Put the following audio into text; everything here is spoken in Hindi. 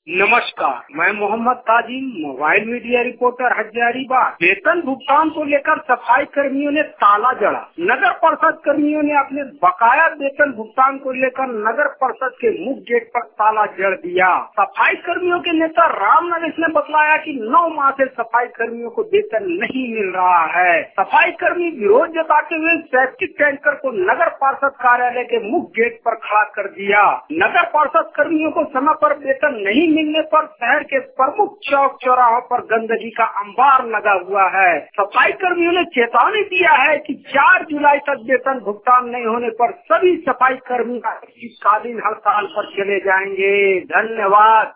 नमस्कार, मैं Mohammad Tajim, mobile media reporter Hazaribagh. वेतन भुगतान को लेकर सफाई कर्मियों ने ताला जड़ा। नगर परिषद कर्मियों ने अपने बकाया वेतन भुगतान को लेकर नगर परिषद के मुख्य गेट पर ताला जड़ दिया। सफाई कर्मियों के नेता राम नरेश ने बतलाया कि 9 माह से सफाई कर्मियों को वेतन नहीं मिल रहा है। सफाई कर्मी विरोध जताते हुए सेप्टिक टैंकर को नगर परिषद कार्यालय के मुख्य गेट पर खड़ा कर दिया। नगर परिषद कर्मियों को समय पर वेतन नहीं मिलने पर शहर के प्रमुख चौक चौराहों पर गंदगी का अंबार लगा हुआ है। सफाई कर्मियों ने चेतावनी दिया है कि 4 जुलाई तक वेतन भुगतान नहीं होने पर सभी सफाई कर्मी अनिश्चितकालीन हड़ताल पर चले जाएंगे। धन्यवाद।